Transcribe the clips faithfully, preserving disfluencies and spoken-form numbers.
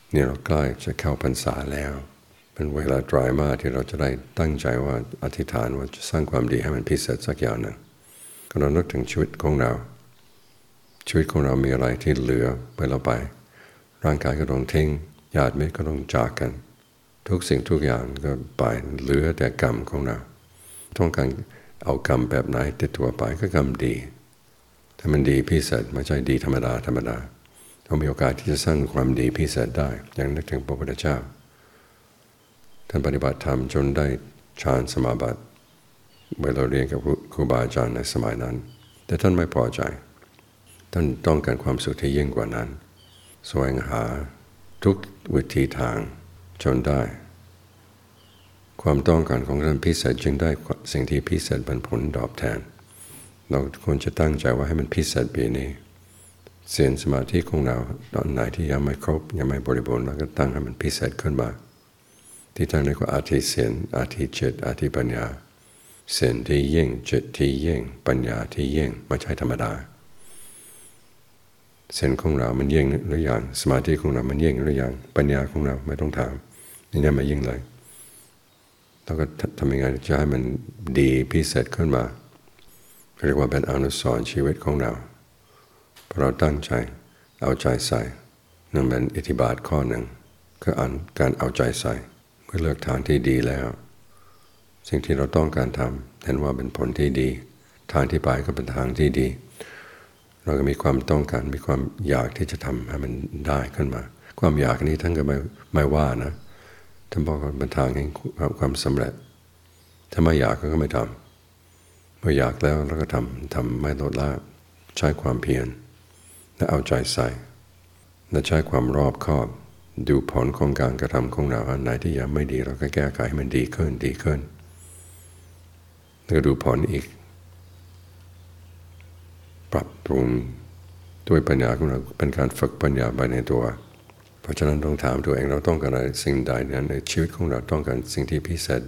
นี่เราใกล้จะเข้าพรรษาแล้วเป็นเวลาตรายมากที่เราจะได้ตั้งใจว่าอธิษฐานว่าจะสร้างความดีให้มันพิเศษสักอย่างหนึ่งก็เรานึกถึงชีวิตของเราชีวิตของเรามีอะไรที่เหลือไปเราไปร่างกายก็ต้องทิ้งญาติมิตรก็ต้องจากกันทุกสิ่งทุกอย่างก็ไปเหลือแต่กรรมของเราต้องการเอากรรมแบบไหนติดตัวไปก็กรรมดีถ้ามันดีพิเศษไม่ใช่ดีธรรมดาธรรมดาเรามีโอกาสที่จะสร้างความดีพิเศษได้อย่างนึกถึงพระพุทธเจ้าท่านปฏิบัติธรรมจนได้ฌานสมาบัติเวลาเรียนกับครูบาอาจารย์ในสมัยนั้นแต่ท่านไม่พอใจท่านต้องการความสุขที่ยิ่งกว่านั้นแสวงหาทุกวิธีทางจนได้ความต้องการของท่านพิเศษจึงได้สิ่งที่พิเศษเป็นผลตอบแทนเราควรจะตั้งใจว่าให้มันพิเศษปีนี้เสียงสมาธิของเราตอนไหนที่ยังไม่ครบยังไม่บริบูรณ์เราก็ตั้งให้มันพิเศษขึ้นมาที่ตั้งเรียกว่าอาทิเสียงอาทิจิตอาทิปัญญาเสียงที่ยิ่งจิตที่ยิ่งปัญญาที่ยิ่งไม่ใช่ธรรมดาเสียงของเรามันยิ่งหรือยังสมาธิของเรามันยิ่งหรือยังปัญญาของเราไม่ต้องถามนี่นี่มายิ่งเลยแล้วก็ทำยังไงจะให้มันดีพิเศษขึ้นมาเรียกว่าเป็นอนุสรณ์ชีวิตของเราเพราะเราตั้งใจเอาใจใส่นั่นเป็นอิทธิบาทข้อหนึ่งคือการเอาใจใส่เมื่อเลือกทางที่ดีแล้วสิ่งที่เราต้องการทำเห็นว่าเป็นผลที่ดีทางที่ไปก็เป็นทางที่ดีเราก็มีความต้องการมีความอยากที่จะทำให้มันได้ขึ้นมาความอยากนี้ท่านก็ไม่ไม่ว่านะท่านบอกว่าเป็นทางแห่งความสำเร็จถ้าไม่อยากก็ไม่ทำเมื่ออยากแล้วเราก็ทำทำไม่ลดละใช้ความเพียรและเอาใจใส่และใช้ความรอบคอบดูผลของการกระทำของเราอันไหนที่ยังไม่ดีเราก็แก้ไขให้มันดีขึ้นดีขึ้นแล้วก็ดูผลอีกปรับปรุงด้วยปัญญาของเราเป็นการฝึกปัญญาไปในตัวเพราะฉะนั้นต้องถามตัวเองเราต้องการอะไรสิ่งใดนั้นในชีวิตของเราต้องการสิ่งที่พิเศษ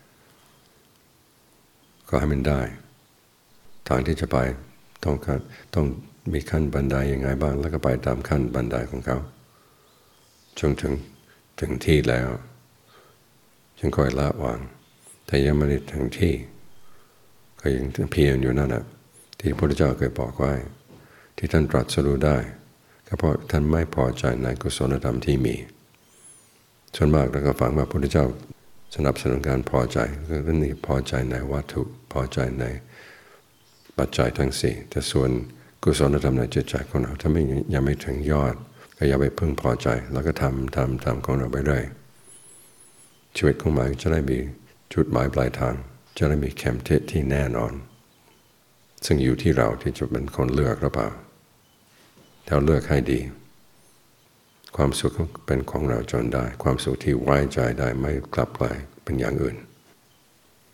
ก็ให้มันได้ทางที่จะไปต้องการต้องมีขั้นบันไดยังไงบ้างแล้วก็ไปตามขั้นบันไดของเขาจนถึงถึงที่แล้วจึงค่อยละวางแต่ยังไม่ได้ถึงที่ก็ยังเพียรอยู่นั่นแหละที่พระพุทธเจ้าเคยบอกไว้ที่ท่านตรัสรู้ได้ก็เพราะท่านไม่พอใจในกุศลธรรมที่มีส่วนมากเราก็ฟังว่าพระพุทธเจ้าสนับสนุนการพอใจคือท่านนี่พอใจในวัตถุพอใจในปัจจัยทั้งสี่แต่ส่วนกุศลธรรมในจิตใจของเราถ้าไม่ยังไม่ถึงยอดก็อย่าไปพึ่งพอใจแล้วก็ทำทำทำของเราไปเรื่อยชีวิตของมันจะได้มีจุดหมายปลายทางจะได้มีเข็มทิศที่แน่นอนซึ่งอยู่ที่เราที่จะเป็นคนเลือกหรือเปล่าถ้าเลือกให้ดีความสุขเป็นของเราจนได้ความสุขที่ไว้ใจได้ไม่กลับกลายเป็นอย่างอื่น